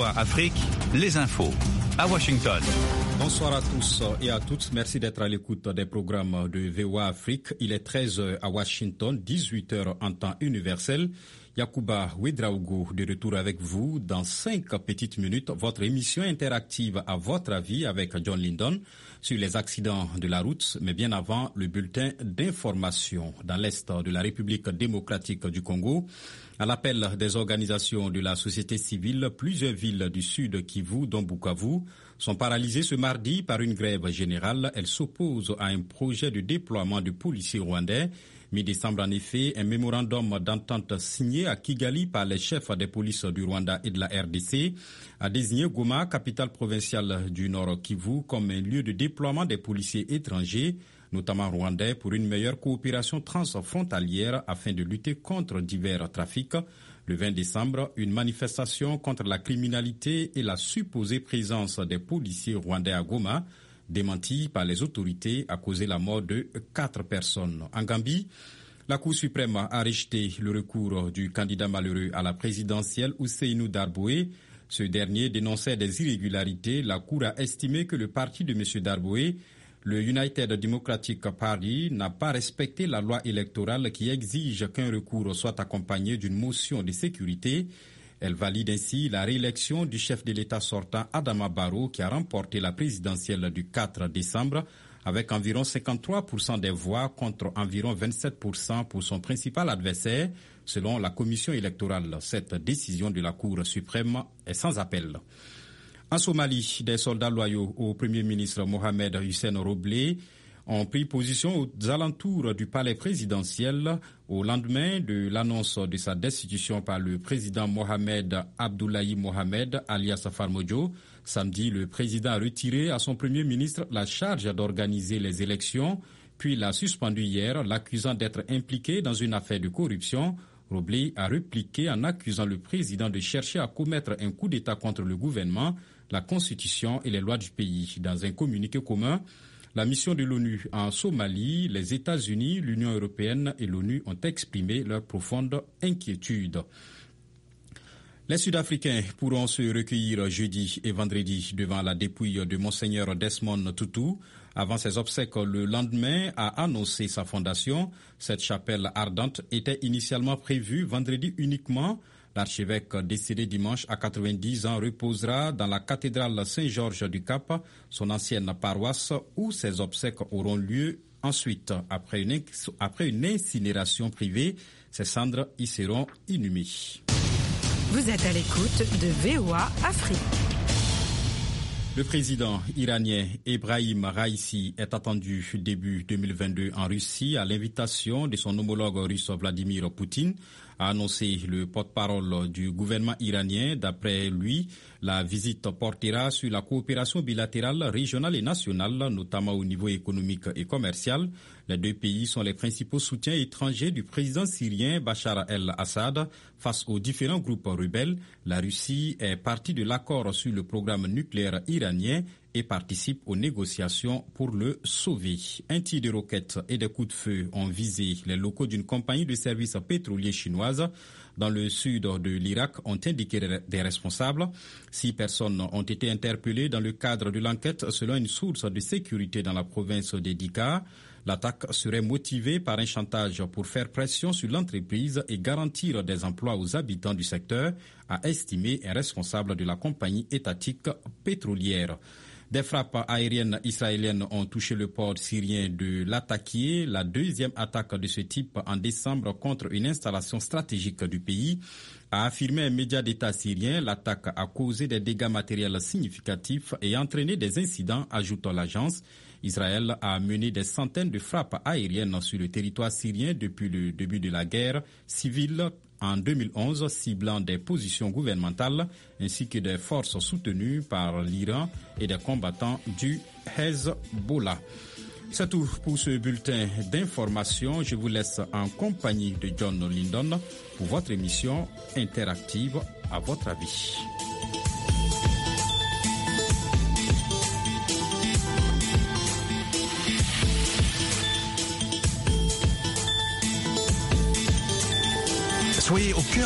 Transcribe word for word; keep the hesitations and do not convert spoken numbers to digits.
V O A Afrique, les infos à Washington. Bonsoir à tous et à toutes. Merci d'être à l'écoute des programmes de V O A Afrique. Il est treize heures à Washington, dix-huit heures en temps universel. Yacouba Ouedraogo de retour avec vous dans cinq petites minutes. Votre émission interactive à votre avis avec John Lindon sur les accidents de la route, mais bien avant le bulletin d'information. Dans l'est de la République démocratique du Congo, à l'appel des organisations de la société civile, plusieurs villes du sud Kivu, dont Bukavu, sont paralysées ce mardi par une grève générale. Elles s'opposent à un projet de déploiement de policiers rwandais. Mi-décembre, en effet, un mémorandum d'entente signé à Kigali par les chefs des polices du Rwanda et de la R D C a désigné Goma, capitale provinciale du Nord Kivu, comme un lieu de déploiement des policiers étrangers, notamment rwandais, pour une meilleure coopération transfrontalière afin de lutter contre divers trafics. Le vingt décembre, une manifestation contre la criminalité et la supposée présence des policiers rwandais à Goma, démenti par les autorités, a causé la mort de quatre personnes. En Gambie, la Cour suprême a rejeté le recours du candidat malheureux à la présidentielle Ousseynou Darboué. Ce dernier dénonçait des irrégularités. La Cour a estimé que le parti de M. Darboué, le United Democratic Party, n'a pas respecté la loi électorale qui exige qu'un recours soit accompagné d'une motion de sécurité. Elle valide ainsi la réélection du chef de l'État sortant Adama Barrow, qui a remporté la présidentielle du quatre décembre avec environ cinquante-trois pour cent des voix contre environ vingt-sept pour cent pour son principal adversaire, selon la commission électorale. Cette décision de la Cour suprême est sans appel. En Somalie, des soldats loyaux au Premier ministre Mohamed Hussein Roble ont pris position aux alentours du palais présidentiel au lendemain de l'annonce de sa destitution par le président Mohamed Abdullahi Mohamed, alias Farmajo. Samedi, le président a retiré à son premier ministre la charge d'organiser les élections, puis l'a suspendu hier, l'accusant d'être impliqué dans une affaire de corruption. Roble a répliqué en accusant le président de chercher à commettre un coup d'État contre le gouvernement, la Constitution et les lois du pays. Dans un communiqué commun, la mission de l'ONU en Somalie, les États-Unis, l'Union européenne et l'ONU ont exprimé leur profonde inquiétude. Les Sud-Africains pourront se recueillir jeudi et vendredi devant la dépouille de Monseigneur Desmond Tutu. Avant ses obsèques le lendemain, a annoncé sa fondation. Cette chapelle ardente était initialement prévue vendredi uniquement. L'archevêque décédé dimanche à quatre-vingt-dix ans reposera dans la cathédrale Saint-Georges du Cap, son ancienne paroisse, où ses obsèques auront lieu ensuite. Après une, après une incinération privée, ses cendres y seront inhumées. Vous êtes à l'écoute de V O A Afrique. Le président iranien Ebrahim Raïssi est attendu début deux mille vingt-deux en Russie à l'invitation de son homologue russe Vladimir Poutine, a annoncé le porte-parole du gouvernement iranien. D'après lui, la visite portera sur la coopération bilatérale, régionale et nationale, notamment au niveau économique et commercial. Les deux pays sont les principaux soutiens étrangers du président syrien Bachar el-Assad face aux différents groupes rebelles. La Russie est partie de l'accord sur le programme nucléaire iranien et participe aux négociations pour le sauver. Un tir de roquettes et des coups de feu ont visé les locaux d'une compagnie de services pétroliers chinoise dans le sud de l'Irak, ont indiqué des responsables. Six personnes ont été interpellées dans le cadre de l'enquête selon une source de sécurité dans la province d'Edika. L'attaque serait motivée par un chantage pour faire pression sur l'entreprise et garantir des emplois aux habitants du secteur, a estimé un responsable de la compagnie étatique pétrolière. Des frappes aériennes israéliennes ont touché le port syrien de Latakia, la deuxième attaque de ce type en décembre contre une installation stratégique du pays. A affirmé un média d'État syrien, l'attaque a causé des dégâts matériels significatifs et entraîné des incidents, ajoute l'agence. Israël a mené des centaines de frappes aériennes sur le territoire syrien depuis le début de la guerre civile en deux mille onze, ciblant des positions gouvernementales ainsi que des forces soutenues par l'Iran et des combattants du Hezbollah. C'est tout pour ce bulletin d'information. Je vous laisse en compagnie de John Lindon pour votre émission interactive à votre avis. Soyez au cœur